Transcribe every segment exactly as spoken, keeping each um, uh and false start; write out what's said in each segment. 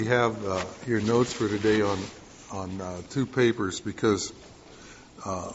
We have uh, your notes for today on on uh, two papers because uh,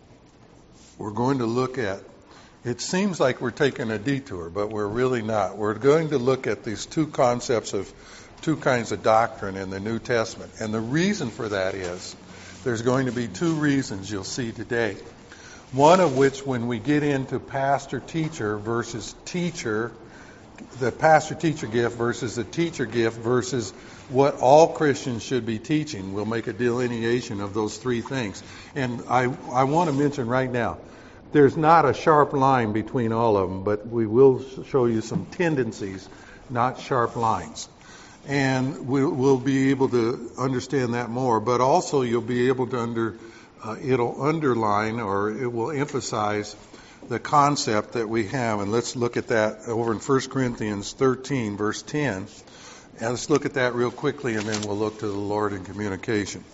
we're going to look at, it seems like we're taking a detour, but we're really not. We're going to look at these two concepts of two kinds of doctrine in the New Testament. And the reason for that is there's going to be two reasons you'll see today. One of which, when we get into pastor-teacher versus teacher, the pastor-teacher gift versus the teacher gift versus what all Christians should be teaching. We'll make a delineation of those three things. And I, I want to mention right now, there's not a sharp line between all of them, but we will show you some tendencies, not sharp lines. And we'll, we'll be able to understand that more, but also you'll be able to under, uh, it'll underline or it will emphasize the concept that we have. And let's look at that over in First Corinthians thirteen, verse ten. And let's look at that real quickly, and then we'll look to the Lord in communication.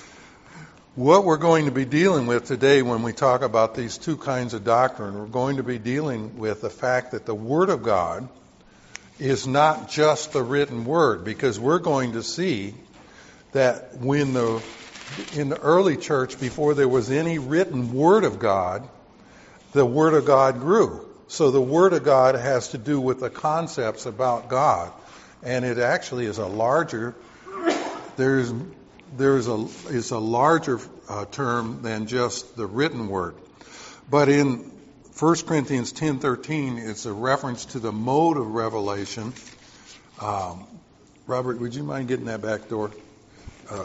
What we're going to be dealing with today when we talk about these two kinds of doctrine, we're going to be dealing with the fact that the Word of God is not just the written Word, because we're going to see that when the in the early church, before there was any written Word of God, the Word of God grew. So the Word of God has to do with the concepts about God. And it actually is a larger, there's there's a is a larger uh, term than just the written word. But in First Corinthians ten thirteen, it's a reference to the mode of revelation. Um, Robert, would you mind getting that back door? Uh,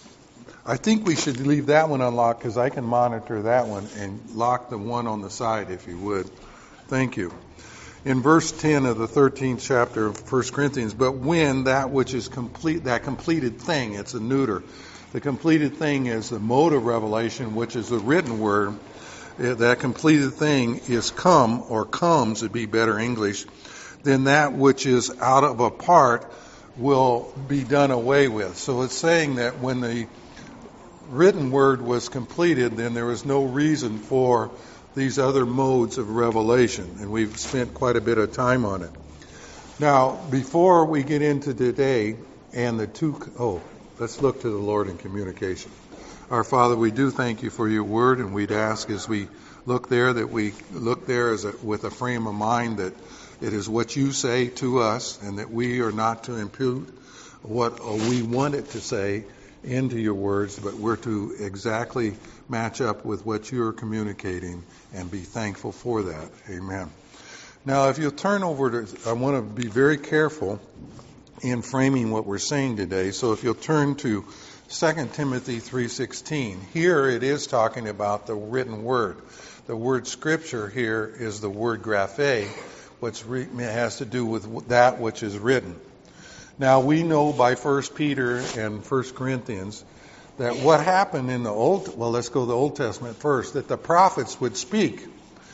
I think we should leave that one unlocked because I can monitor that one and lock the one on the side if you would. Thank you. In verse ten of the thirteenth chapter of First Corinthians, but when that which is complete, that completed thing, it's a neuter. The completed thing is the mode of revelation, which is the written word. That completed thing is come, or comes, to be better English, then that which is out of a part will be done away with. So it's saying that when the written word was completed, then there was no reason for these other modes of revelation, and we've spent quite a bit of time on it. Now, before we get into today and the two, oh, let's look to the Lord in communication. Our Father, we do thank you for your word, and we'd ask as we look there that we look there as a, with a frame of mind that it is what you say to us, and that we are not to impute what we want it to say into your words, but we're to exactly match up with what you're communicating and be thankful for that. Amen. Now, if you'll turn over to, I want to be very careful in framing what we're saying today. So if you'll turn to Second Timothy three sixteen, here it is talking about the written word. The word scripture here is the word graphe, which re- has to do with that which is written. Now, we know by First Peter and First Corinthians that what happened in the Old, well, let's go to the Old Testament first, that the prophets would speak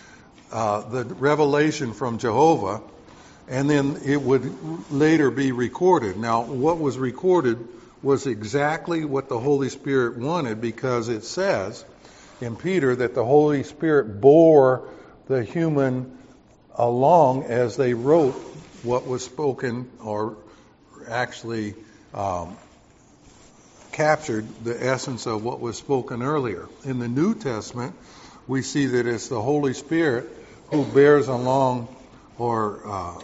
uh, the revelation from Jehovah, and then it would later be recorded. Now, what was recorded was exactly what the Holy Spirit wanted, because it says in Peter that the Holy Spirit bore the human along as they wrote what was spoken, or actually um, captured the essence of what was spoken earlier. In the New Testament, we see that it's the Holy Spirit who bears along, or uh,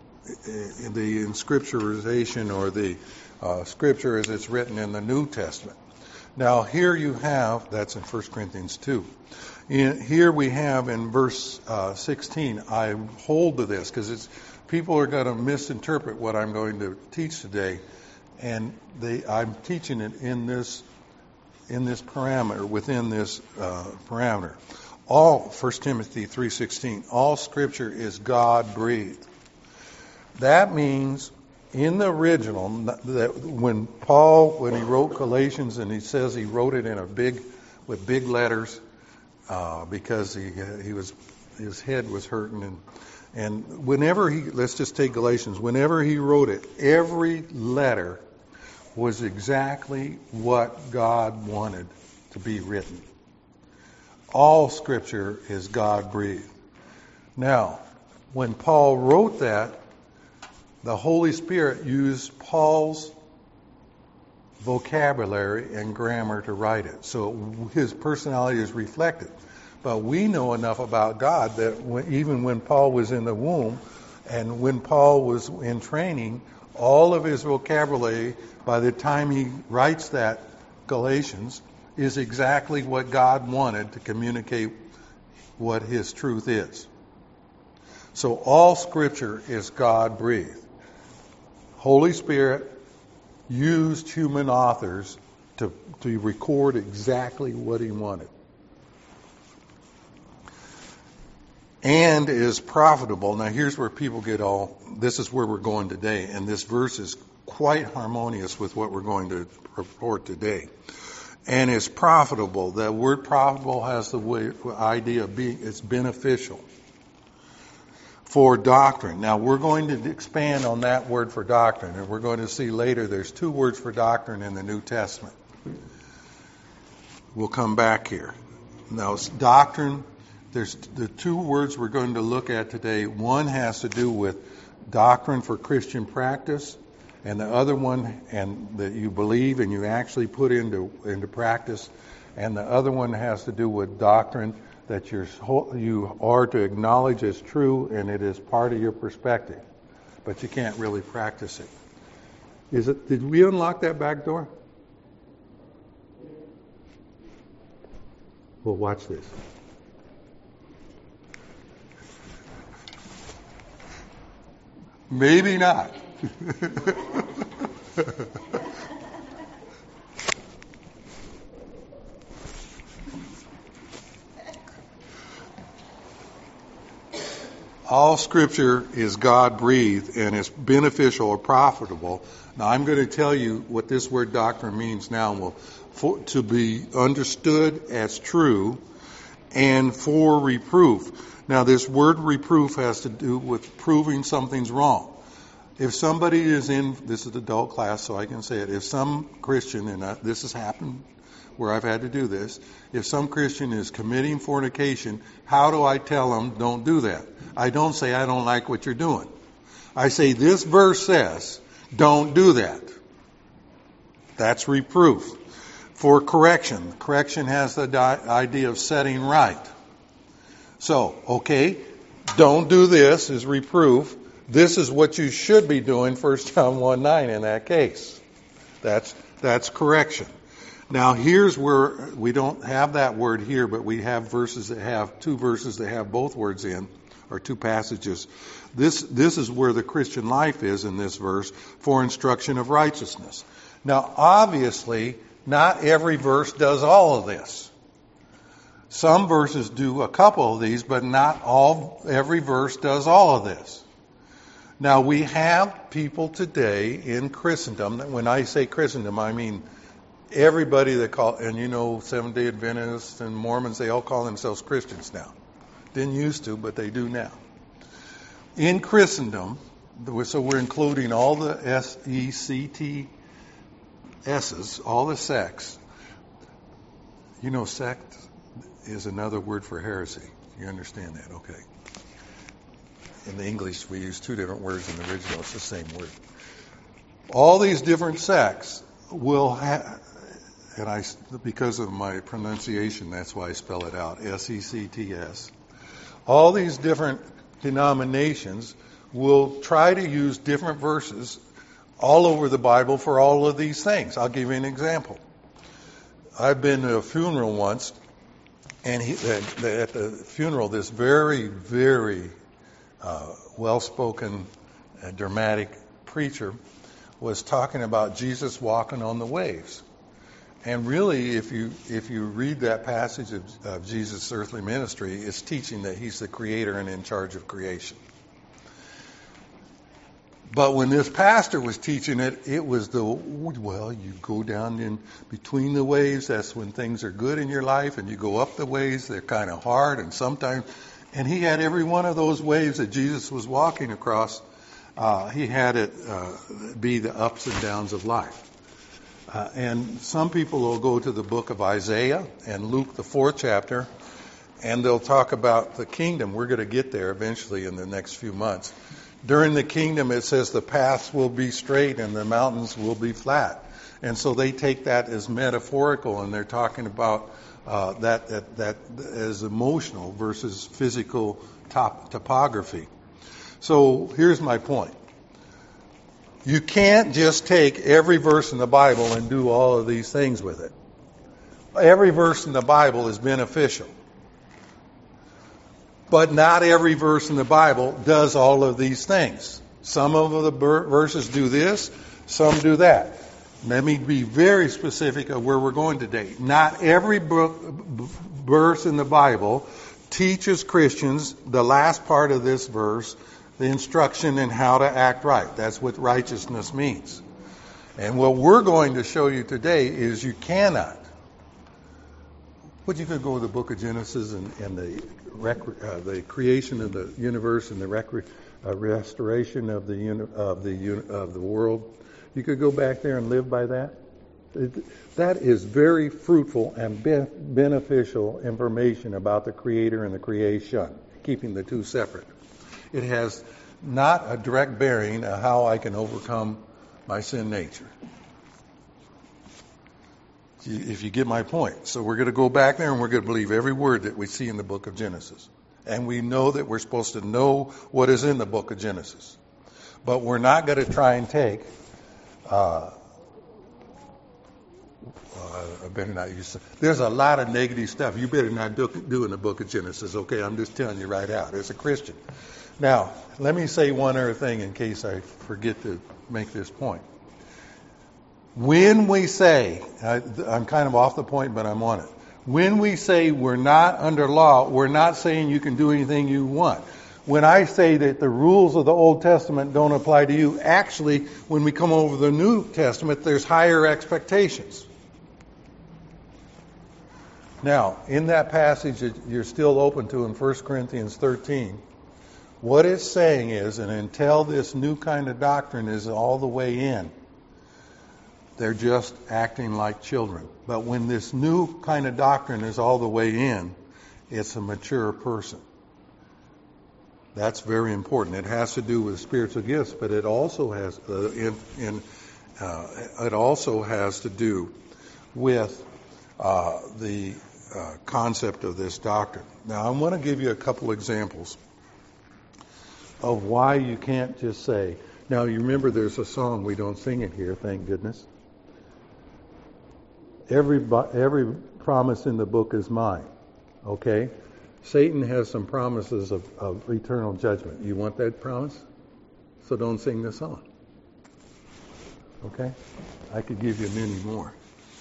the inscripturization, or the uh, scripture as it's written in the New Testament. Now, here you have, that's in First Corinthians two. In, here we have in verse uh, sixteen, I hold to this because it's people are going to misinterpret what I'm going to teach today, and they, I'm teaching it in this in this parameter, within this uh, parameter. All First Timothy three sixteen, all Scripture is God breathed. That means in the original, that when Paul, when he wrote Galatians, and he says he wrote it in a big, with big letters, uh, because he he was his head was hurting, and and whenever he, let's just take Galatians, whenever he wrote it, every letter was exactly what God wanted to be written. All Scripture is God breathed. Now, when Paul wrote that, the Holy Spirit used Paul's vocabulary and grammar to write it. So his personality is reflected. But we know enough about God that when, even when Paul was in the womb and when Paul was in training, all of his vocabulary, by the time he writes that Galatians, is exactly what God wanted to communicate what his truth is. So all Scripture is God-breathed. Holy Spirit used human authors to, to record exactly what he wanted. And is profitable. Now here's where people get all, this is where we're going today, and this verse is quite harmonious with what we're going to report today. And is profitable. That word profitable has the way, idea of being, it's beneficial. For doctrine. Now we're going to expand on that word for doctrine, and we're going to see later there's two words for doctrine in the New Testament. We'll come back here. Now doctrine, there's the two words we're going to look at today. One has to do with doctrine for Christian practice, and the other one, and that you believe and you actually put into into practice, and the other one has to do with doctrine that you're, you are to acknowledge as true, and it is part of your perspective, but you can't really practice it. Is it? Did we unlock that back door? Well, watch this. Maybe not. All Scripture is God-breathed and is beneficial or profitable. Now, I'm going to tell you what this word doctrine means now. Well, for, to be understood as true and for reproof. Now, this word reproof has to do with proving something's wrong. If somebody is in, this is adult class, so I can say it. If some Christian, and this has happened where I've had to do this, if some Christian is committing fornication, how do I tell them don't do that? I don't say I don't like what you're doing. I say this verse says don't do that. That's reproof. For correction, correction has the di- idea of setting right. So, okay, don't do this is reproof. This is what you should be doing, First John one nine in that case. That's that's correction. Now here's where we don't have that word here, but we have verses that have two verses that have both words in, or two passages. This this is where the Christian life is in this verse, for instruction of righteousness. Now obviously, not every verse does all of this. Some verses do a couple of these, but not all, every verse does all of this. Now we have people today in Christendom, when I say Christendom, I mean everybody that call, and you know, Seventh-day Adventists and Mormons, they all call themselves Christians now. Didn't used to, but they do now. In Christendom, so we're including all the S E C T S's, all the sects. You know, sect is another word for heresy. You understand that? Okay. In the English, we use two different words. In the original, it's the same word. All these different sects will have, and I, because of my pronunciation, that's why I spell it out, S E C T S. All these different denominations will try to use different verses all over the Bible for all of these things. I'll give you an example. I've been to a funeral once, and he, at the funeral, this very, very uh, well-spoken, uh, dramatic preacher was talking about Jesus walking on the waves. And really, if you if you read that passage of, of Jesus' earthly ministry, it's teaching that he's the creator and in charge of creation. But when this pastor was teaching it, it was the, well, you go down in between the waves, that's when things are good in your life, and you go up the waves, they're kind of hard, and sometimes, and he had every one of those waves that Jesus was walking across, uh, he had it uh, be the ups and downs of life. Uh, and some people will go to the book of Isaiah and Luke, the fourth chapter, and they'll talk about the kingdom. We're going to get there eventually in the next few months. During the kingdom, it says the paths will be straight and the mountains will be flat. And so they take that as metaphorical, and they're talking about uh, that, that, that as emotional versus physical top, topography. So here's my point. You can't just take every verse in the Bible and do all of these things with it. Every verse in the Bible is beneficial. But not every verse in the Bible does all of these things. Some of the verses do this, some do that. Let me be very specific of where we're going today. Not every book, verse in the Bible teaches Christians the last part of this verse, the instruction in how to act right. That's what righteousness means. And what we're going to show you today is you cannot. But you could go to the book of Genesis and, and the rec, uh, the creation of the universe and the rec, uh, restoration of the uni, of the of the world. You could go back there and live by that. It, that is very fruitful and be, beneficial information about the Creator and the creation, keeping the two separate. It has not a direct bearing on how I can overcome my sin nature. If you get my point. So we're going to go back there and we're going to believe every word that we see in the book of Genesis. And we know that we're supposed to know what is in the book of Genesis. But we're not going to try and take, uh, uh, I better not use, there's a lot of negative stuff. You better not do, do in the book of Genesis, okay? I'm just telling you right out as a Christian. Now, let me say one other thing in case I forget to make this point. When we say, I, I'm kind of off the point, but I'm on it. When we say we're not under law, we're not saying you can do anything you want. When I say that the rules of the Old Testament don't apply to you, actually, when we come over the New Testament, there's higher expectations. Now, in that passage that you're still open to in First Corinthians thirteen, what it's saying is, and until this new kind of doctrine is all the way in, they're just acting like children. But when this new kind of doctrine is all the way in, it's a mature person. That's very important. It has to do with spiritual gifts, but it also has uh, in, in uh, it also has to do with uh, the uh, concept of this doctrine. Now, I want to give you a couple examples of why you can't just say. Now, you remember there's a song, we don't sing it here, thank goodness. Every every promise in the book is mine. Okay? Satan has some promises of, of eternal judgment. You want that promise? So don't sing the song. Okay? I could give you many more.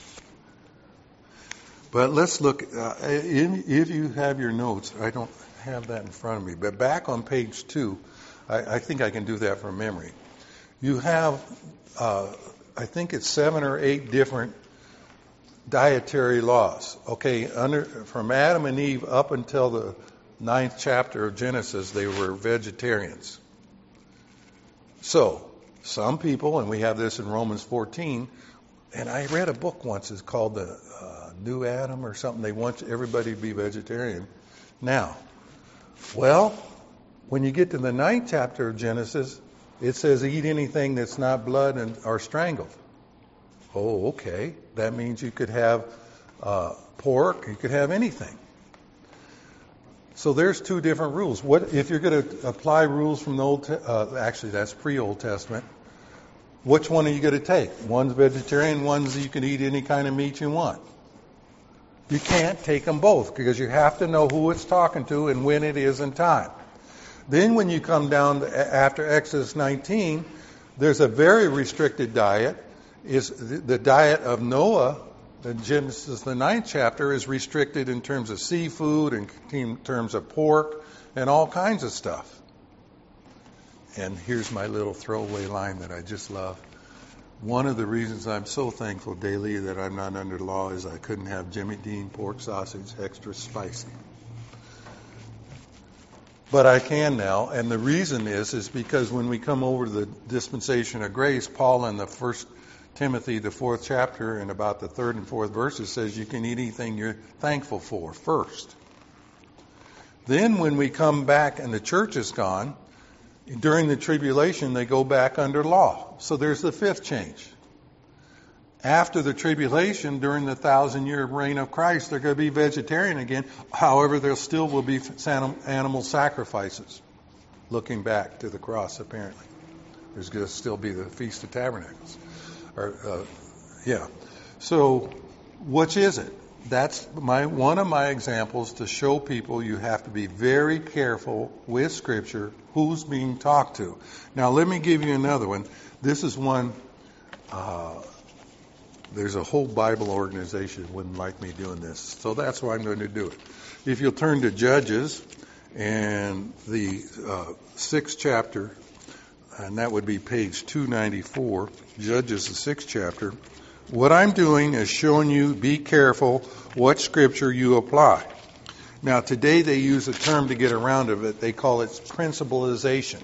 But let's look, uh, if you have your notes, I don't have that in front of me, but back on page two, I, I think I can do that from memory. You have, uh, I think it's seven or eight different dietary laws. Okay, under from Adam and Eve up until the ninth chapter of Genesis, they were vegetarians. So, some people, and we have this in Romans fourteen, and I read a book once, it's called the uh, New Adam or something. They want everybody to be vegetarian. Now, well, when you get to the ninth chapter of Genesis, it says eat anything that's not blood and or strangled. Oh, okay. That means you could have uh, pork, you could have anything. So there's two different rules. What if you're going to apply rules from the Old? Te- uh, actually, that's pre-Old Testament. Which one are you going to take? One's vegetarian, one's you can eat any kind of meat you want. You can't take them both because you have to know who it's talking to and when it is in time. Then when you come down to, after Exodus nineteen, there's a very restricted diet. Is the diet of Noah, in Genesis the ninth chapter, is restricted in terms of seafood and in terms of pork and all kinds of stuff. And here's my little throwaway line that I just love. One of the reasons I'm so thankful daily that I'm not under law is I couldn't have Jimmy Dean pork sausage extra spicy. But I can now, and the reason is is because when we come over to the dispensation of grace, Paul in the first Timothy, the fourth chapter, and about the third and fourth verses says you can eat anything you're thankful for first. Then when we come back and the church is gone, during the tribulation they go back under law. So there's the fifth change. After the tribulation, during the thousand-year reign of Christ, they're going to be vegetarian again. However, there still will be animal sacrifices. Looking back to the cross, apparently. There's going to still be the Feast of Tabernacles. Or, uh, yeah. So, which is it? That's my one of my examples to show people you have to be very careful with Scripture, who's being talked to. Now, let me give you another one. This is one, uh, there's a whole Bible organization that wouldn't like me doing this, so that's why I'm going to do it. If you'll turn to Judges and the uh, sixth chapter, and that would be page two ninety-four, Judges, the sixth chapter. What I'm doing is showing you, be careful what Scripture you apply. Now, today they use a term to get around of it. They call it principalization.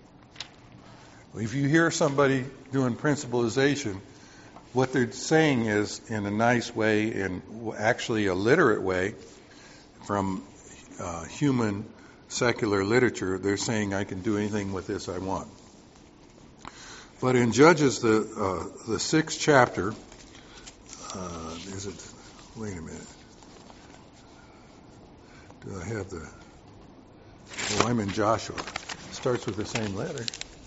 If you hear somebody doing principalization, what they're saying is, in a nice way, and actually a literate way, from uh, human secular literature, they're saying, I can do anything with this I want. But in Judges, the uh, the sixth chapter, uh, is it, wait a minute, do I have the, oh, I'm in Joshua. It starts with the same letter.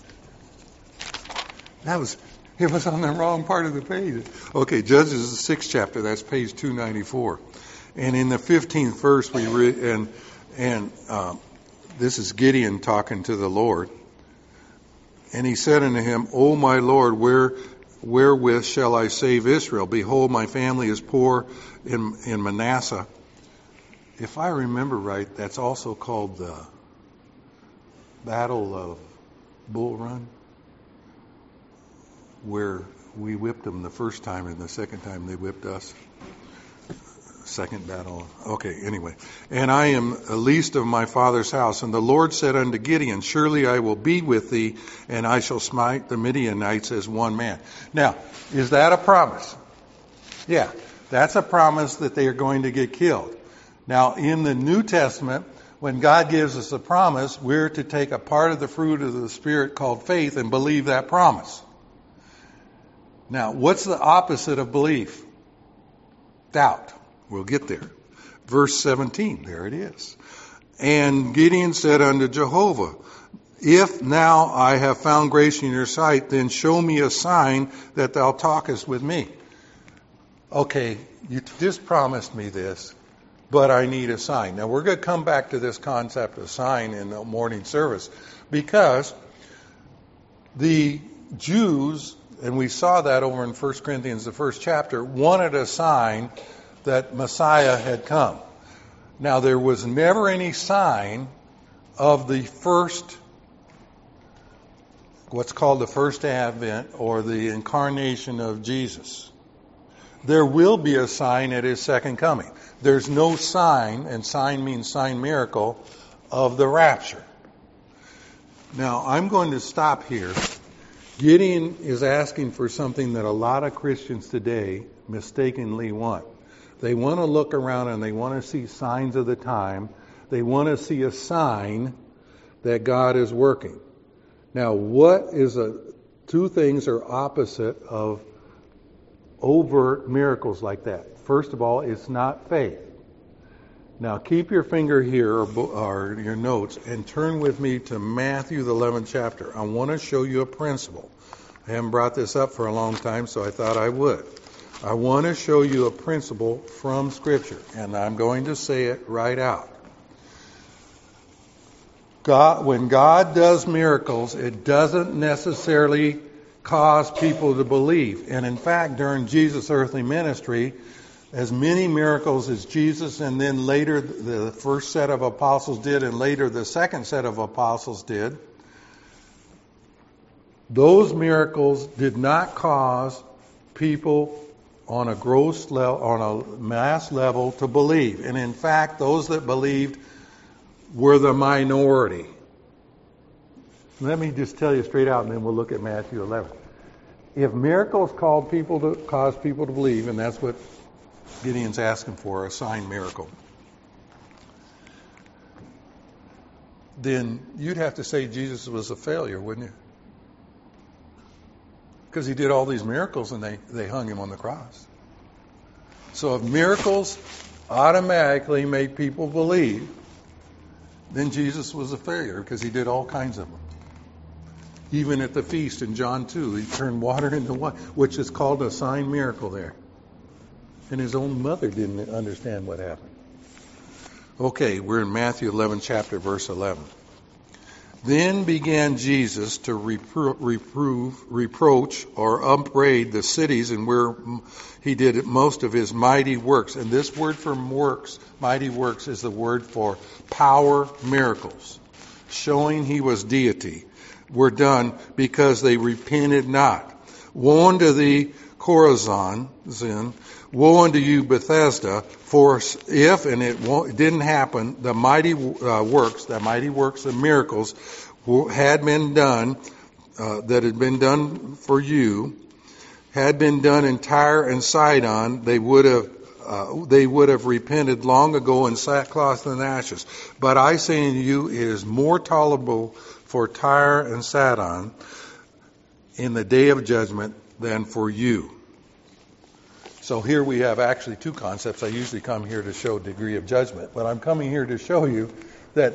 That was, it was on the wrong part of the page. Okay, Judges, the sixth chapter, that's page two ninety-four. And in the fifteenth verse, we read, and, and um, this is Gideon talking to the Lord. And he said unto him, O my Lord, where, wherewith shall I save Israel? Behold, my family is poor in, in Manasseh. If I remember right, that's also called the Battle of Bull Run, where we whipped them the first time, and the second time they whipped us. Second battle. Okay, anyway. And I am least of my father's house. And the Lord said unto Gideon, surely I will be with thee, and I shall smite the Midianites as one man. Now, is that a promise? Yeah, that's a promise that they are going to get killed. Now, in the New Testament, when God gives us a promise, we're to take a part of the fruit of the Spirit called faith and believe that promise. Now, what's the opposite of belief? Doubt. We'll get there. Verse seventeen, there it is. And Gideon said unto Jehovah, if now I have found grace in your sight, then show me a sign that thou talkest with me. Okay, you just promised me this, but I need a sign. Now, we're going to come back to this concept of sign in the morning service, because the Jews, and we saw that over in First Corinthians, the first chapter, wanted a sign that Messiah had come. Now, there was never any sign of the first, what's called the first advent, or the incarnation of Jesus. There will be a sign at his second coming. There's no sign, and sign means sign miracle, of the rapture. Now, I'm going to stop here. Gideon is asking for something that a lot of Christians today mistakenly want. They want to look around and they want to see signs of the time. They want to see a sign that God is working. Now, what is a, two things are opposite of overt miracles like that. First of all, it's not faith. Now, keep your finger here, or, or your notes, and turn with me to Matthew, the eleventh chapter. I want to show you a principle. I haven't brought this up for a long time, so I thought I would. I want to show you a principle from Scripture, and I'm going to say it right out. God, when God does miracles, it doesn't necessarily cause people to believe. And in fact, during Jesus' earthly ministry, as many miracles as Jesus and then later the first set of apostles did and later the second set of apostles did, those miracles did not cause people on a gross level, on a mass level, to believe. And in fact, those that believed were the minority. Let me just tell you straight out, and then we'll look at Matthew eleven. If miracles called people to cause people to believe, and that's what Gideon's asking for, a sign miracle, then you'd have to say Jesus was a failure, wouldn't you? Because he did all these miracles and they, they hung him on the cross. So if miracles automatically make people believe, then Jesus was a failure because he did all kinds of them. Even at the feast in John two, he turned water into wine, which is called a sign miracle there. And his own mother didn't understand what happened. Okay, we're in Matthew eleven, chapter verse eleven. Then began Jesus to repro- reprove, reproach, or upbraid the cities and where he did most of his mighty works. And this word for works, mighty works, is the word for power miracles, showing he was deity, were done because they repented not. Woe unto thee, Chorazin, Zin, woe unto you, Bethesda, for if, and it, it didn't happen, the mighty uh, works, the mighty works, the miracles had been done, uh, that had been done for you, had been done in Tyre and Sidon, they would have uh, they would have repented long ago in sackcloth and ashes. But I say unto you, it is more tolerable for Tyre and Sidon in the day of judgment than for you. So here we have actually two concepts. I usually come here to show degree of judgment, but I'm coming here to show you that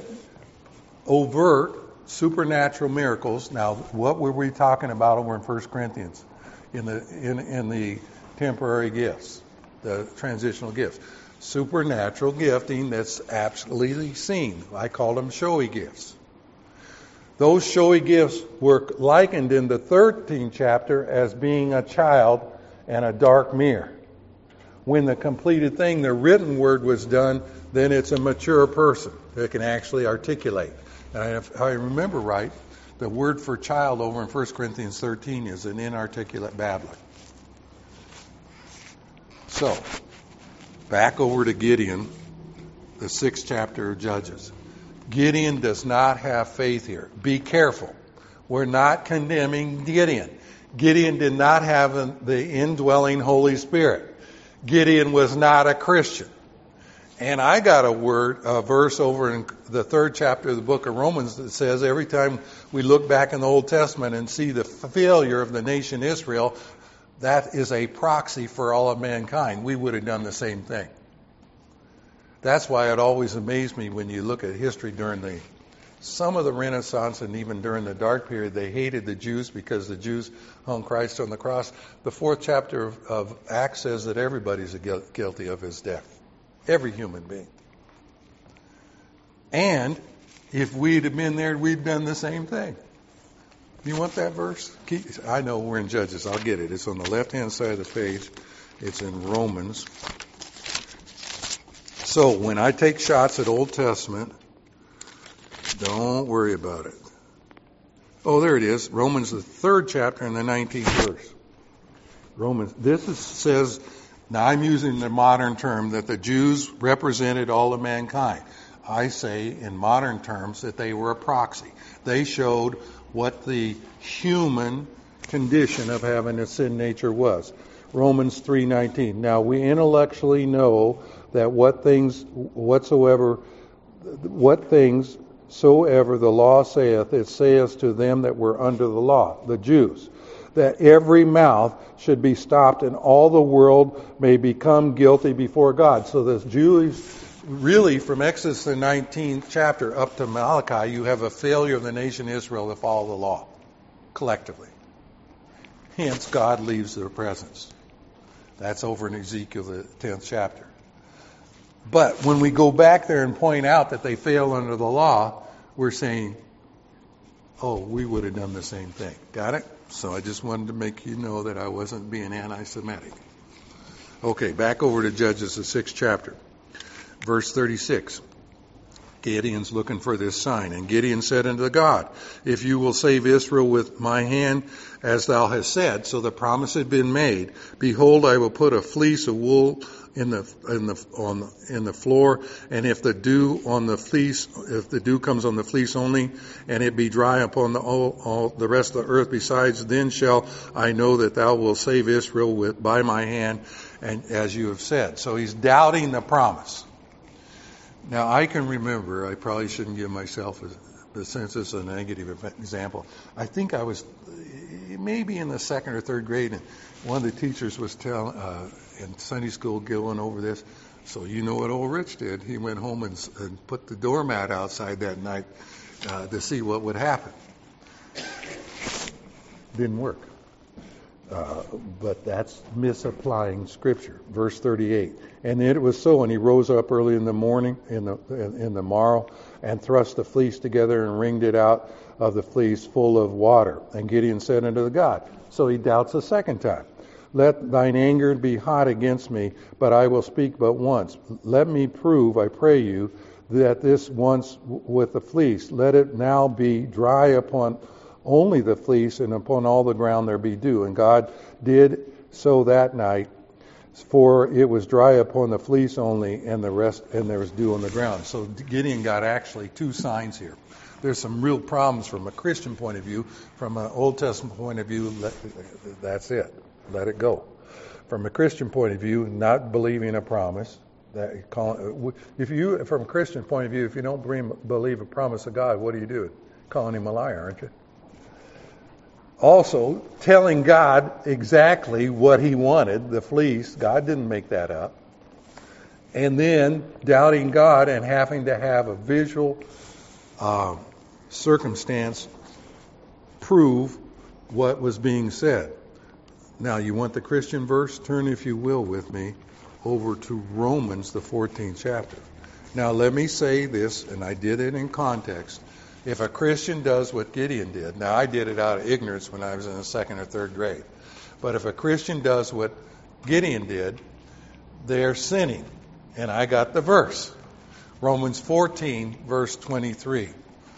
overt supernatural miracles. Now, what were we talking about over in First Corinthians in the in, in the temporary gifts, the transitional gifts? Supernatural gifting that's absolutely seen. I call them showy gifts. Those showy gifts were likened in the thirteenth chapter as being a child and a dark mirror. When the completed thing, the written word, was done, then it's a mature person that can actually articulate. And if I remember right, the word for child over in First Corinthians thirteen is an inarticulate babbler. So, back over to Gideon, the sixth chapter of Judges. Gideon does not have faith here. Be careful. We're not condemning Gideon. Gideon did not have the indwelling Holy Spirit. Gideon was not a Christian. And I got a word, a verse over in the third chapter of the book of Romans that says every time we look back in the Old Testament and see the failure of the nation Israel, that is a proxy for all of mankind. We would have done the same thing. That's why it always amazed me when you look at history during the some of the Renaissance and even during the dark period, they hated the Jews because the Jews hung Christ on the cross. The fourth chapter of, of Acts says that everybody's guilty of his death. Every human being. And if we'd have been there, we'd done the same thing. You want that verse? Keep, I know we're in Judges. I'll get it. It's on the left-hand side of the page. It's in Romans. So when I take shots at Old Testament, don't worry about it. Oh, there it is. Romans, the third chapter and the nineteenth verse. Romans. This is, says, now I'm using the modern term, that the Jews represented all of mankind. I say in modern terms that they were a proxy. They showed what the human condition of having a sin nature was. Romans three nineteen. Now we intellectually know that what things whatsoever, what things soever the law saith, it saith to them that were under the law, the Jews, that every mouth should be stopped and all the world may become guilty before God. So the Jews, really from Exodus the nineteenth chapter up to Malachi, you have a failure of the nation Israel to follow the law collectively. Hence God leaves their presence. That's over in Ezekiel the tenth chapter. But when we go back there and point out that they fail under the law, we're saying, oh, we would have done the same thing. Got it? So I just wanted to make you know that I wasn't being anti-Semitic. Okay, back over to Judges, the sixth chapter. Verse thirty-six. Gideon's looking for this sign. And Gideon said unto God, if you will save Israel with my hand, as thou hast said, so the promise had been made, behold, I will put a fleece of wool in the in the on the, in the floor, and if the dew on the fleece, if the dew comes on the fleece only, and it be dry upon the all, all the rest of the earth besides, then shall I know that thou wilt save Israel with by my hand, and as you have said. So he's doubting the promise. Now I can remember, I probably shouldn't give myself a but since it's a negative example, I think I was maybe in the second or third grade, and one of the teachers was telling uh, in Sunday school going over this. So you know what old Rich did? He went home and, and put the doormat outside that night uh, to see what would happen. Didn't work. Uh, but that's misapplying Scripture. Verse thirty-eight. And it was so, and he rose up early in the morning, in the in the morrow, and thrust the fleece together and wringed it out of the fleece full of water. And Gideon said unto the God. So he doubts a second time. Let thine anger be hot against me, but I will speak but once. Let me prove, I pray you, that this once with the fleece, let it now be dry upon only the fleece, and upon all the ground there be dew. And God did so that night, for it was dry upon the fleece only, and the rest, and there was dew on the ground. So Gideon got actually two signs here. There's some real problems from a Christian point of view. From an Old Testament point of view, that's it. Let it go. From a Christian point of view, not believing a promise. That if you, from a Christian point of view, if you don't believe a promise of God, what are you doing? Calling him a liar, aren't you? Also, telling God exactly what he wanted, the fleece. God didn't make that up. And then doubting God and having to have a visual uh, circumstance prove what was being said. Now, you want the Christian verse? Turn, if you will, with me over to Romans, the fourteenth chapter. Now, let me say this, and I did it in context. If a Christian does what Gideon did, now I did it out of ignorance when I was in the second or third grade, but if a Christian does what Gideon did, they're sinning. And I got the verse. Romans fourteen, verse twenty-three.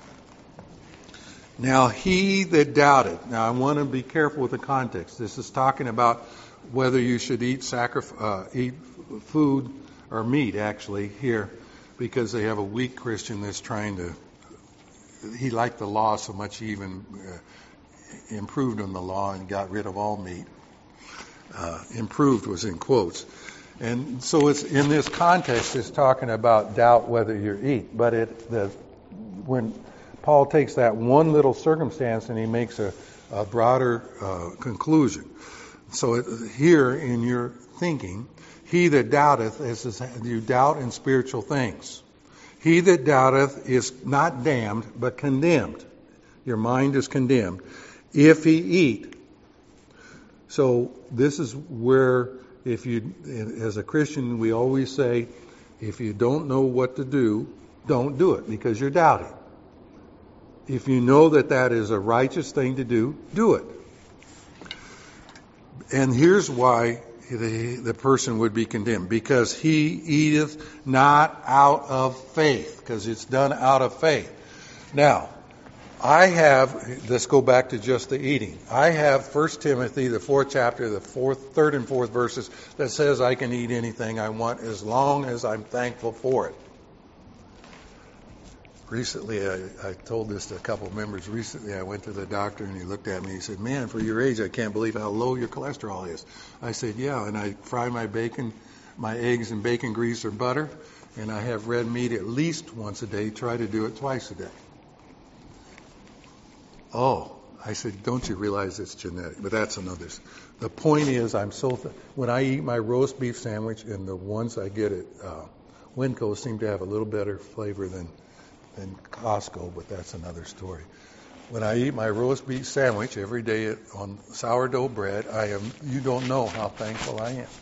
Now he that doubted. Now I want to be careful with the context. This is talking about whether you should eat sacrif- uh, eat food or meat, actually, here, because they have a weak Christian that's trying to. He liked the law so much he even uh, improved on the law and got rid of all meat. Uh, improved was in quotes. And so it's in this context, it's talking about doubt whether you eat. But it the when Paul takes that one little circumstance and he makes a, a broader uh, conclusion. So it, here in your thinking, he that doubteth is you doubt in spiritual things. He that doubteth is not damned, but condemned. Your mind is condemned. If he eat. So this is where, if you, as a Christian, we always say, if you don't know what to do, don't do it, because you're doubting. If you know that that is a righteous thing to do, do it. And here's why the, the person would be condemned. Because he eateth not out of faith. Because it's done out of faith. Now, I have, let's go back to just the eating. I have First Timothy, the fourth chapter, the fourth, third and fourth verses that says I can eat anything I want as long as I'm thankful for it. Recently, I, I told this to a couple of members. Recently, I went to the doctor and he looked at me and he said, "Man, for your age, I can't believe how low your cholesterol is." I said, "Yeah," and I fry my bacon, my eggs in bacon grease or butter, and I have red meat at least once a day. Try to do it twice a day. Oh, I said, "Don't you realize it's genetic?" But that's another. The point is, I'm so th- when I eat my roast beef sandwich, and the ones I get at uh, Winco seem to have a little better flavor than. than Costco, but that's another story. When I eat my roast beef sandwich every day on sourdough bread, I am, you don't know how thankful I am.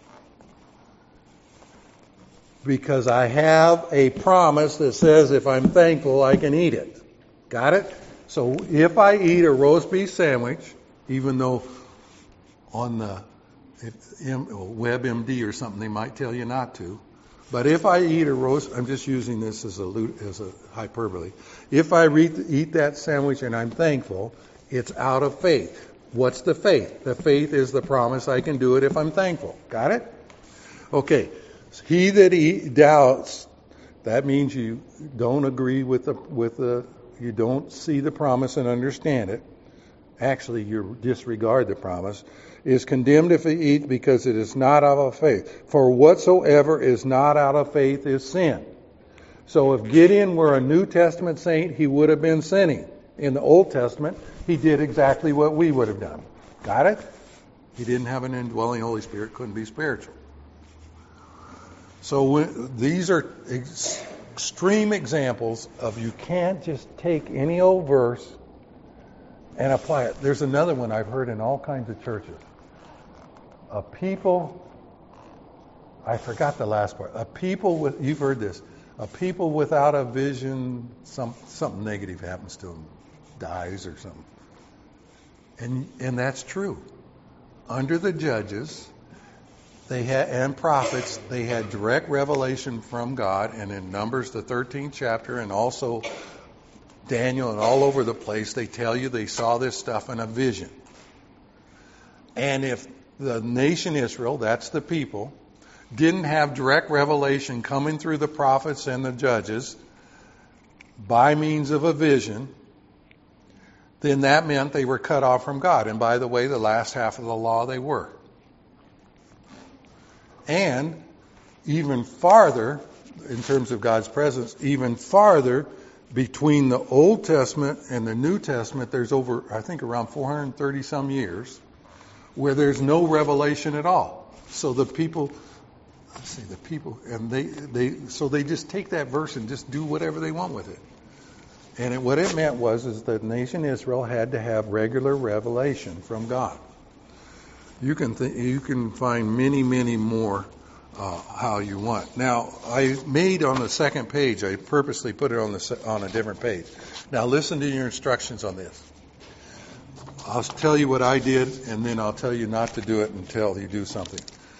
Because I have a promise that says if I'm thankful, I can eat it. Got it? So if I eat a roast beef sandwich, even though on the if, WebMD or something they might tell you not to, but if I eat a roast, I'm just using this as a as a hyperbole. If I re- eat that sandwich and I'm thankful, it's out of faith. What's the faith? The faith is the promise I can do it if I'm thankful. Got it? Okay. He that eat, doubts, that means you don't agree with the with the you don't see the promise and understand it. Actually, you disregard the promise. Is condemned if he eat, because it is not out of faith. For whatsoever is not out of faith is sin. So if Gideon were a New Testament saint, he would have been sinning. In the Old Testament, he did exactly what we would have done. Got it? He didn't have an indwelling Holy Spirit, couldn't be spiritual. So when, these are ex- extreme examples of you can't just take any old verse and apply it. There's another one I've heard in all kinds of churches. A people, I forgot the last part. A people with, you've heard this, a people without a vision, some something negative happens to them, dies or something. And and that's true. Under the judges, they had and prophets, they had direct revelation from God, and in Numbers, the thirteenth chapter, and also Daniel and all over the place, they tell you they saw this stuff in a vision. And if the nation Israel, that's the people, didn't have direct revelation coming through the prophets and the judges by means of a vision, then that meant they were cut off from God. And by the way, the last half of the law they were. And even farther, in terms of God's presence, even farther between the Old Testament and the New Testament, there's over, I think, around four hundred thirty some years where there's no revelation at all. So the people, let's see, the people, and they, they, so they just take that verse and just do whatever they want with it. And it, what it meant was, is the nation Israel had to have regular revelation from God. You can th- you can find many, many more uh, how you want. Now, I made on the second page, I purposely put it on the se- on a different page. Now, listen to your instructions on this. I'll tell you what I did, and then I'll tell you not to do it until you do something.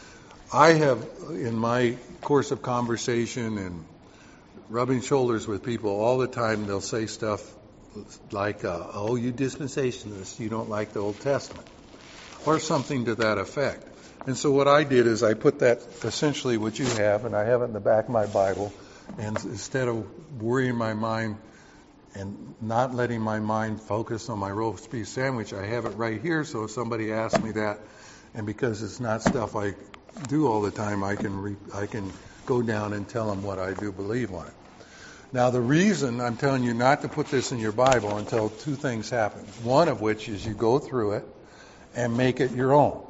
I have, in my course of conversation and rubbing shoulders with people all the time, they'll say stuff like, uh, oh, you dispensationalists, you don't like the Old Testament, or something to that effect. And so what I did is I put that, essentially what you have, and I have it in the back of my Bible, and instead of worrying my mind and not letting my mind focus on my roast beef sandwich, I have it right here, so if somebody asks me that, and because it's not stuff I do all the time, I can re- I can go down and tell them what I do believe on it. Now, the reason I'm telling you not to put this in your Bible until two things happen. One of which is you go through it and make it your own.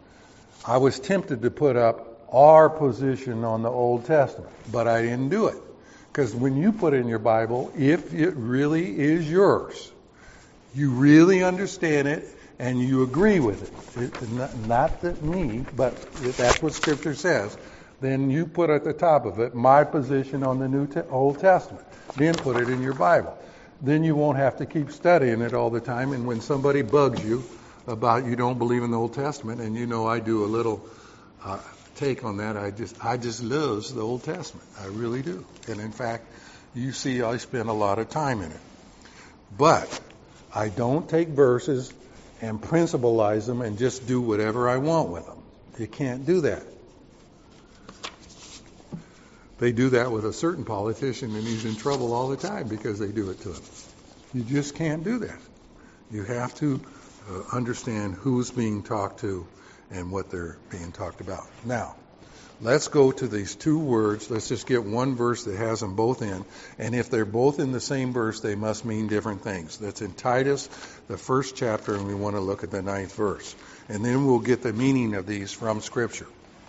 I was tempted to put up our position on the Old Testament, but I didn't do it. Because when you put it in your Bible, if it really is yours, you really understand it, and you agree with it. it not, not that me, but that's what Scripture says. Then you put at the top of it my position on the New Te- Old Testament. Then put it in your Bible. Then you won't have to keep studying it all the time. And when somebody bugs you about you don't believe in the Old Testament, and you know I do a little uh, take on that, I just I just love the Old Testament. I really do. And in fact, you see I spend a lot of time in it. But I don't take verses and principleize them and just do whatever I want with them. You can't do that. They do that with a certain politician, and he's in trouble all the time because they do it to him. You just can't do that. You have to uh, understand who's being talked to and what they're being talked about. Now, let's go to these two words. Let's just get one verse that has them both in. And if they're both in the same verse, they must mean different things. That's in Titus, the first chapter, and we want to look at the ninth verse. And then we'll get the meaning of these from Scripture.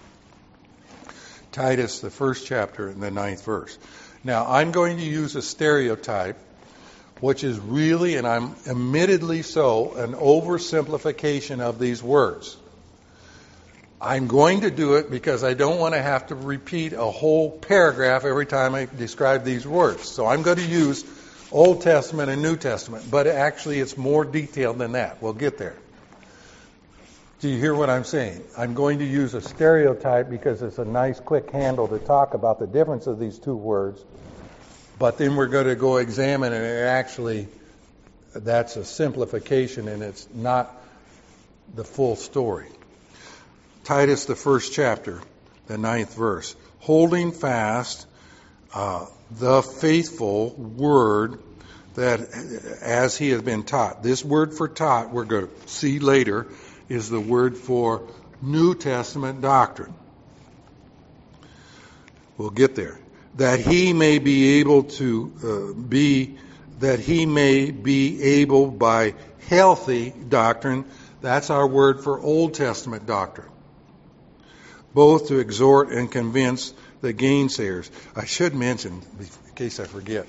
Titus, the first chapter, and the ninth verse. Now, I'm going to use a stereotype, which is really, and I'm admittedly so, an oversimplification of these words. I'm going to do it because I don't want to have to repeat a whole paragraph every time I describe these words. So I'm going to use Old Testament and New Testament, but actually it's more detailed than that. We'll get there. Do you hear what I'm saying? I'm going to use a stereotype because it's a nice quick handle to talk about the difference of these two words, but then we're going to go examine it, and actually that's a simplification and it's not the full story. Titus, the first chapter, the ninth verse. Holding fast uh, the faithful word that as he has been taught. This word for taught, we're going to see later, is the word for New Testament doctrine. We'll get there. that he may be able to uh, be, that he may be able by healthy doctrine, that's our word for Old Testament doctrine, both to exhort and convince the gainsayers. I should mention, in case I forget,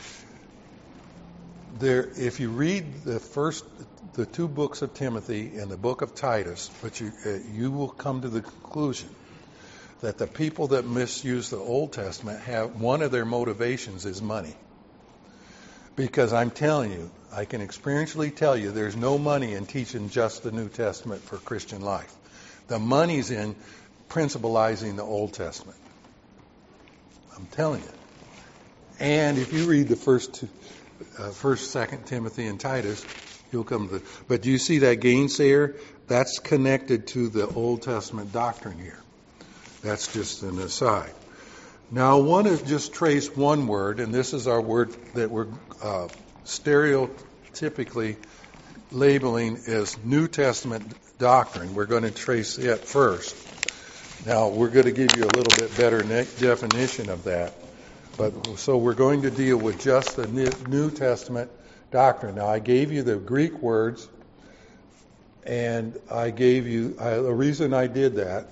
there, if you read the first, the two books of Timothy and the book of Titus, but you uh, you will come to the conclusion that the people that misuse the Old Testament have, one of their motivations is money. Because I'm telling you, I can experientially tell you, there's no money in teaching just the New Testament for Christian life. The money's in principalizing the Old Testament. I'm telling you. And if you read the first two, uh, first, second Timothy and Titus, you'll come to the, but do you see that gainsayer? That's connected to the Old Testament doctrine here. That's just an aside. Now I want to just trace one word, and this is our word that we're uh, stereotypically labeling as New Testament doctrine. We're going to trace it first. Now we're going to give you a little bit better ne- definition of that. But so we're going to deal with just the New Testament doctrine. Now I gave you the Greek words, and I gave you I, the reason I did that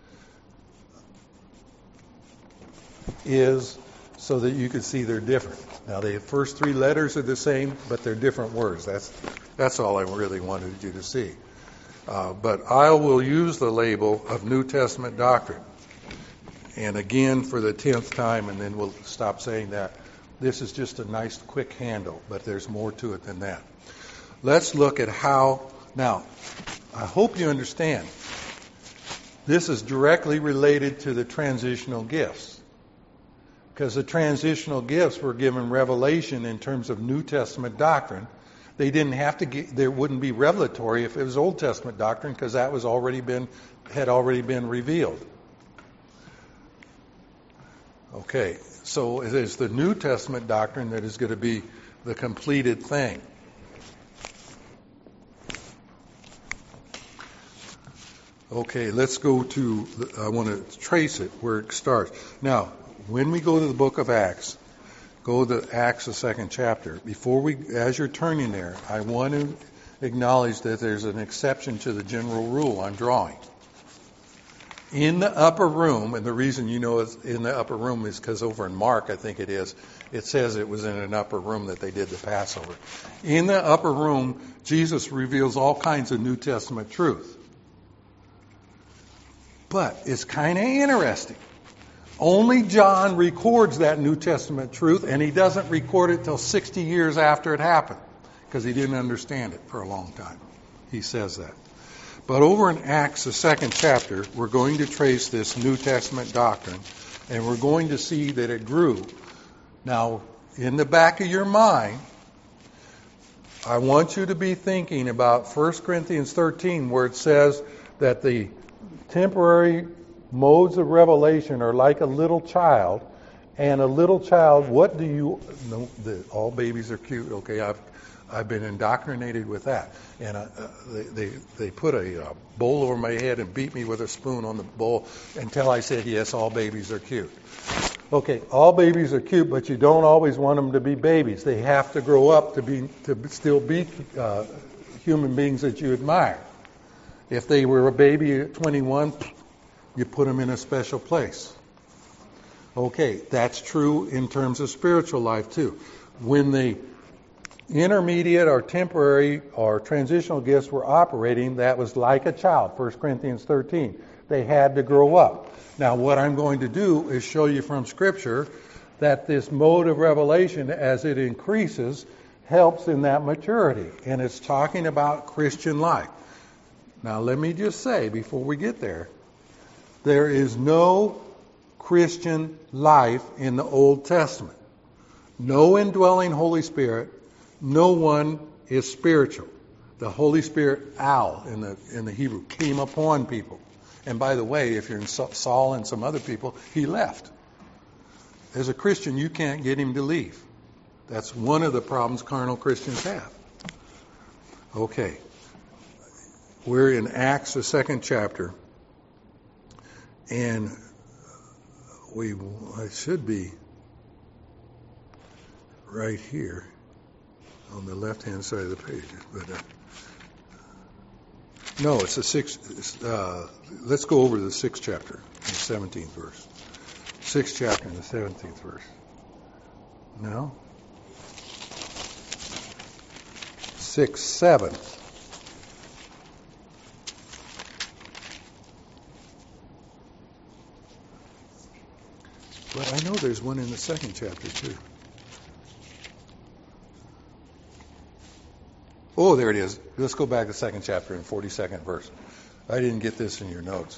is so that you could see they're different. Now the first three letters are the same, but they're different words. That's that's all I really wanted you to see. Uh, but I will use the label of New Testament doctrine. And again, for the tenth time, and then we'll stop saying that. This is just a nice, quick handle, but there's more to it than that. Let's look at how. Now, I hope you understand. This is directly related to the transitional gifts. Because the transitional gifts were given revelation in terms of New Testament doctrine. They didn't have to get, there wouldn't be revelatory if it was Old Testament doctrine, because that was already been, had already been revealed. Okay, so it is the New Testament doctrine that is going to be the completed thing. Okay, let's go to, I want to trace it where it starts. Now, when we go to the book of Acts, go to Acts, the second chapter. Before we, as you're turning there, I want to acknowledge that there's an exception to the general rule I'm drawing. In the upper room, and the reason you know it's in the upper room is because over in Mark, I think it is, it says it was in an upper room that they did the Passover. In the upper room, Jesus reveals all kinds of New Testament truth. But it's kind of interesting. Only John records that New Testament truth, and he doesn't record it till sixty years after it happened, because he didn't understand it for a long time. He says that. But over in Acts, the second chapter, we're going to trace this New Testament doctrine, and we're going to see that it grew. Now, in the back of your mind, I want you to be thinking about First Corinthians thirteen, where it says that the temporary modes of revelation are like a little child, and a little child, what do you, no, the, all babies are cute, okay, I've I've been indoctrinated with that. And uh, they, they they put a uh, bowl over my head and beat me with a spoon on the bowl until I said, yes, all babies are cute. Okay, all babies are cute, but you don't always want them to be babies. They have to grow up to be to still be uh, human beings that you admire. If they were a baby at twenty-one, you put them in a special place. Okay, that's true in terms of spiritual life too. When the intermediate or temporary or transitional gifts were operating, that was like a child, First Corinthians thirteen. They had to grow up. Now, what I'm going to do is show you from Scripture that this mode of revelation, as it increases, helps in that maturity. And it's talking about Christian life. Now, let me just say, before we get there, there is no Christian life in the Old Testament. No indwelling Holy Spirit. No one is spiritual. The Holy Spirit, al, in the in the Hebrew, came upon people. And by the way, if you're in Saul and some other people, he left. As a Christian, you can't get him to leave. That's one of the problems carnal Christians have. Okay. We're in Acts, the second chapter. And we, I should be, right here on the left-hand side of the page. But uh, no, it's the sixth. It's, uh, let's go over to the sixth chapter, the seventeenth verse. Sixth chapter and the seventeenth verse. No. Six, seven. But I know there's one in the second chapter too. Oh, there it is. Let's go back to the second chapter and forty-second verse. I didn't get this in your notes.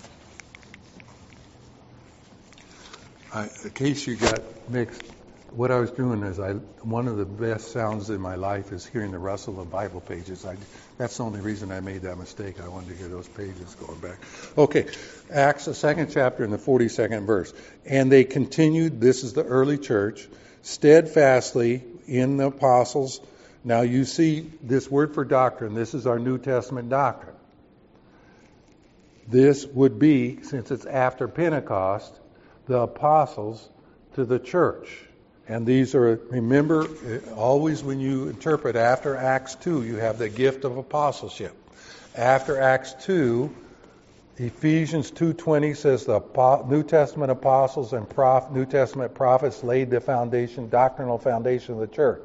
I, in case you got mixed, what I was doing is I one of the best sounds in my life is hearing the rustle of Bible pages. I, that's the only reason I made that mistake. I wanted to hear those pages going back. Okay, Acts, the second chapter and the forty-second verse. And they continued, this is the early church, steadfastly in the apostles. Now you see this word for doctrine. This is our New Testament doctrine. This would be, since it's after Pentecost, the apostles to the church. And these are, remember, always when you interpret after Acts two, you have the gift of apostleship. After Acts two, Ephesians two twenty says the New Testament apostles and prof, New Testament prophets laid the foundation, doctrinal foundation of the church.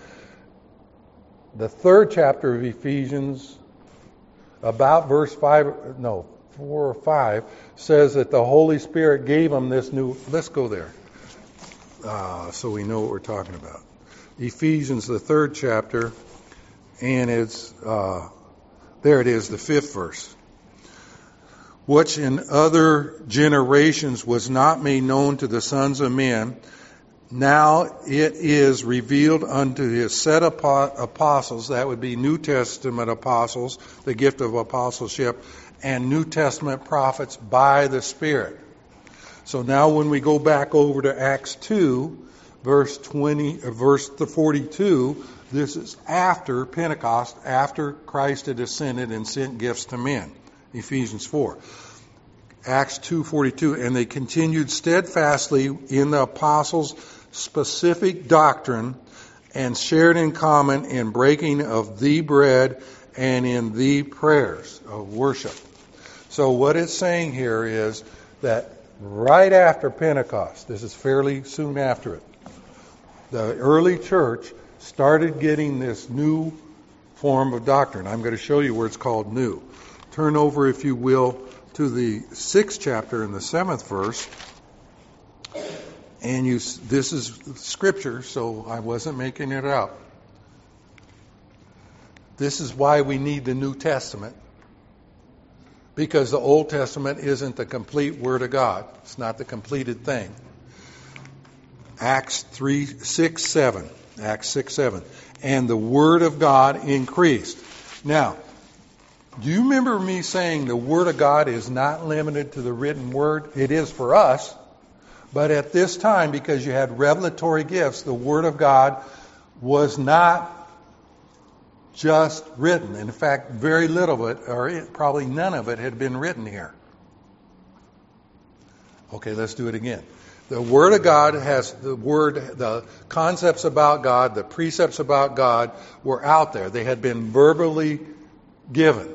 The third chapter of Ephesians, about verse five, no, four or five, says that the Holy Spirit gave them this new, let's go there, uh, so we know what we're talking about. Ephesians, the third chapter, and it's, uh, there it is, the fifth verse. Which in other generations was not made known to the sons of men, now it is revealed unto his set apostles, that would be New Testament apostles, the gift of apostleship, and New Testament prophets by the Spirit. So now when we go back over to Acts two, verse twenty, verse forty-two, this is after Pentecost, after Christ had ascended and sent gifts to men. Ephesians four. Acts two forty-two, and they continued steadfastly in the apostles' specific doctrine and shared in common in breaking of the bread and in the prayers of worship. So what it's saying here is that right after Pentecost, this is fairly soon after it, the early church started getting this new form of doctrine. I'm going to show you where it's called new. Turn over, if you will, to the sixth chapter and the seventh verse. And you, this is scripture, so I wasn't making it up. This is why we need the New Testament. Because the Old Testament isn't the complete Word of God. It's not the completed thing. Acts three, six, seven. Acts six, seven. And the Word of God increased. Now, do you remember me saying the Word of God is not limited to the written Word? It is for us. But at this time, because you had revelatory gifts, the Word of God was not just written. In fact, very little of it, or it, probably none of it, had been written here. Okay, let's do it again. The Word of God has the Word, the concepts about God, the precepts about God were out there. They had been verbally given.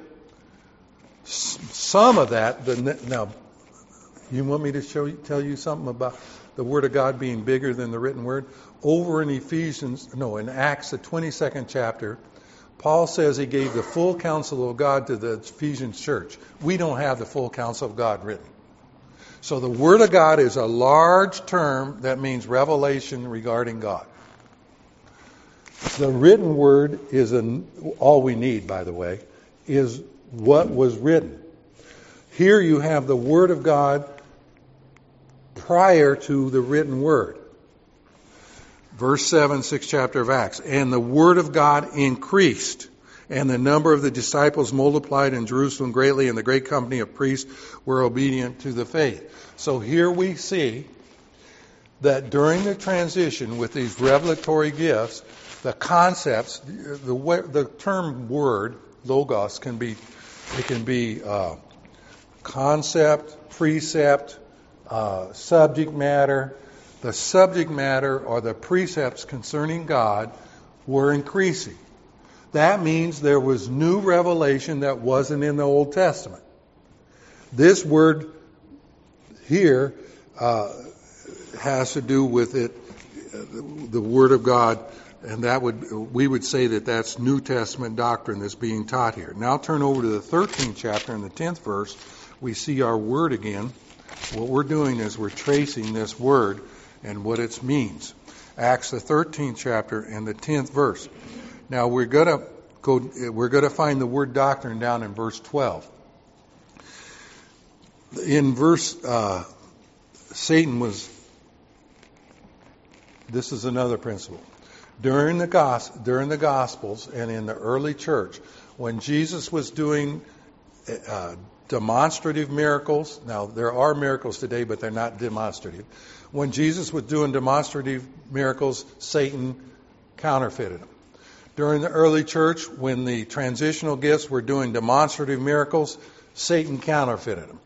Some of that, the, now, you want me to show you, tell you something about the Word of God being bigger than the written Word? Over in Ephesians, no, in Acts, the twenty-second chapter, Paul says he gave the full counsel of God to the Ephesians church. We don't have the full counsel of God written. So the Word of God is a large term that means revelation regarding God. The written Word is an, all we need, by the way, is what was written. Here you have the Word of God prior to the written Word. Verse seven, sixth chapter of Acts. And the Word of God increased, and the number of the disciples multiplied in Jerusalem greatly, and the great company of priests were obedient to the faith. So here we see that during the transition with these revelatory gifts, the concepts, the, the term word, logos, can be, it can be uh, concept, precept, uh, subject matter, the subject matter or the precepts concerning God were increasing. That means there was new revelation that wasn't in the Old Testament. This word here uh, has to do with it, the Word of God, and that would we would say that that's New Testament doctrine that's being taught here. Now turn over to the thirteenth chapter and the tenth verse. We see our word again. What we're doing is we're tracing this word and what it means. Acts the thirteenth chapter and the tenth verse. Now we're gonna go. We're gonna find the word doctrine down in verse twelve. In verse, uh, Satan was. This is another principle. During the gos- during the Gospels and in the early church, when Jesus was doing uh, demonstrative miracles, now there are miracles today, but they're not demonstrative. When Jesus was doing demonstrative miracles, Satan counterfeited them. During the early church, when the transitional gifts were doing demonstrative miracles, Satan counterfeited them.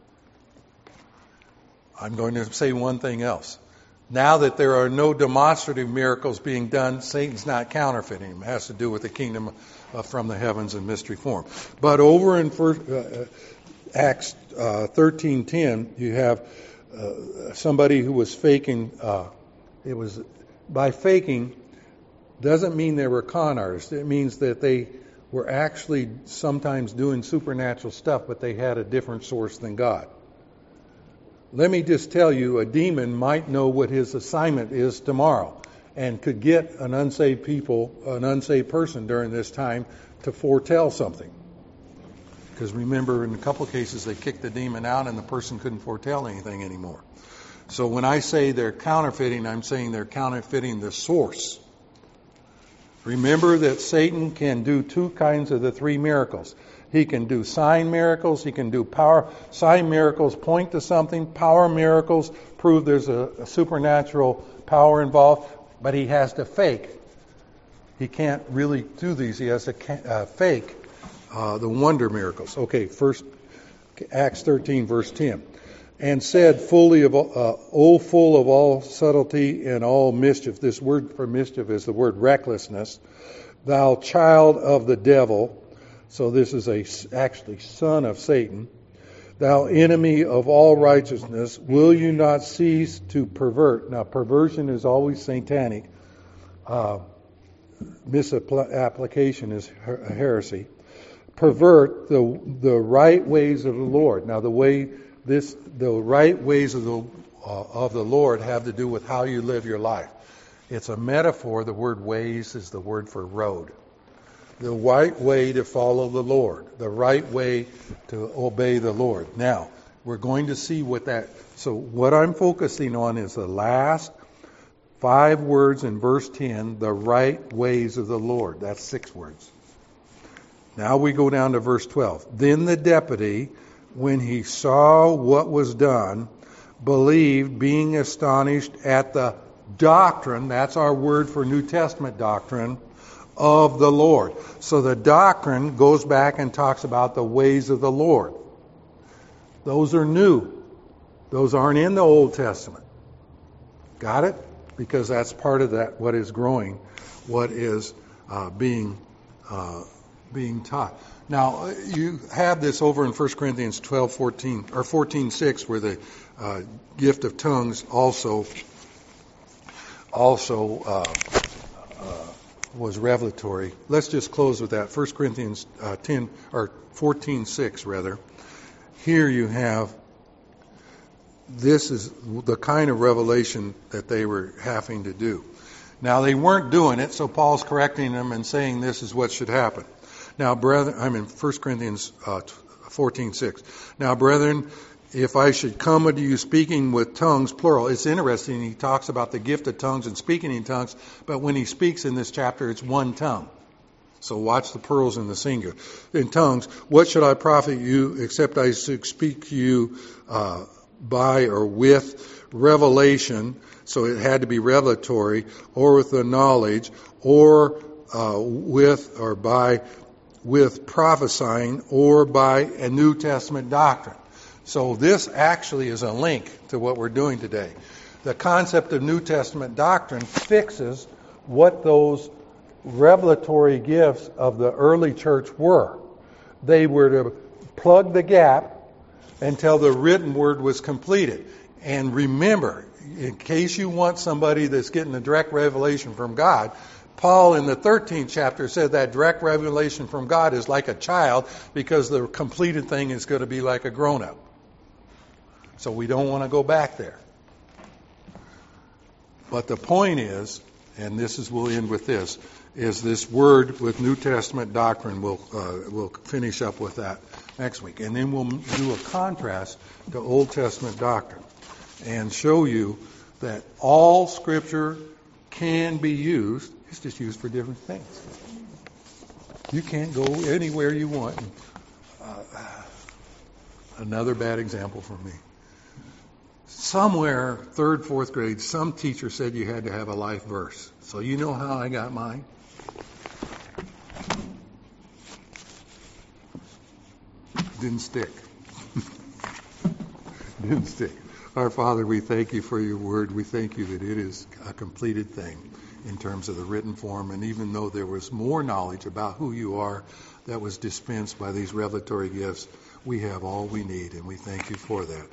I'm going to say one thing else. Now that there are no demonstrative miracles being done, Satan's not counterfeiting them. It has to do with the kingdom uh, from the heavens in mystery form. But over in first, uh, Acts uh, thirteen ten, you have uh, somebody who was faking. Uh, it was by faking doesn't mean they were con artists. It means that they were actually sometimes doing supernatural stuff, but they had a different source than God. Let me just tell you, a demon might know what his assignment is tomorrow and could get an unsaved people, an unsaved person during this time to foretell something. Because remember, in a couple of cases, they kicked the demon out and the person couldn't foretell anything anymore. So when I say they're counterfeiting, I'm saying they're counterfeiting the source. Remember that Satan can do two kinds of the three miracles. He can do sign miracles. He can do power. Sign miracles point to something. Power miracles prove there's a, a supernatural power involved. But he has to fake. He can't really do these. He has to uh, fake uh, the wonder miracles. Okay, first Acts thirteen, verse ten. And said, fully of, uh, oh, full of all subtlety and all mischief. This word for mischief is the word recklessness. Thou child of the devil. So this is a actually son of Satan. Thou enemy of all righteousness, will you not cease to pervert? Now, perversion is always satanic. Uh, misapplication is her- heresy. Pervert the the right ways of the Lord. Now, the way this the right ways of the uh, of the Lord have to do with how you live your life. It's a metaphor. The word ways is the word for road. The right way to follow the Lord. The right way to obey the Lord. Now, we're going to see what that... So what I'm focusing on is the last five words in verse ten, the right ways of the Lord. That's six words. Now we go down to verse twelve. Then the deputy, when he saw what was done, believed, being astonished at the doctrine, that's our word for New Testament doctrine, of the Lord. So the doctrine goes back and talks about the ways of the Lord. Those are new. Those aren't in the Old Testament. Got it? Because that's part of that, what is growing, what is uh, being uh, being taught. Now, you have this over in First Corinthians twelve, fourteen, or fourteen, six, where the uh, gift of tongues also also uh, uh, was revelatory. Let's just close with that. First Corinthians uh, ten or fourteen six rather. Here you have, this is the kind of revelation that they were having to do. Now they weren't doing it, so Paul's correcting them and saying this is what should happen. Now, brethren, I'm in First Corinthians uh, fourteen six. Now, brethren, if I should come unto you speaking with tongues, plural. It's interesting, he talks about the gift of tongues and speaking in tongues, but when he speaks in this chapter, it's one tongue. So watch the plurals in the singular. In tongues, what should I profit you except I should speak to you uh, by or with revelation, so it had to be revelatory, or with the knowledge, or uh, with or by with prophesying, or by a New Testament doctrine. So this actually is a link to what we're doing today. the concept of New Testament doctrine fixes what those revelatory gifts of the early church were. They were to plug the gap until the written word was completed. And remember, in case you want somebody that's getting a direct revelation from God, Paul in the thirteenth chapter said that direct revelation from God is like a child, because the completed thing is going to be like a grown-up. So we don't want to go back there. But the point is, and this is, we'll end with this, is this word with New Testament doctrine. We'll uh, we'll finish up with that next week, and then we'll do a contrast to Old Testament doctrine and show you that all Scripture can be used. It's just used for different things. You can't go anywhere you want. Uh, another bad example for me. Somewhere, third, fourth grade, some teacher said you had to have a life verse. So you know how I got mine? Didn't stick. Didn't stick. Our Father, we thank you for your word. We thank you that it is a completed thing in terms of the written form. And even though there was more knowledge about who you are that was dispensed by these revelatory gifts, we have all we need, and we thank you for that.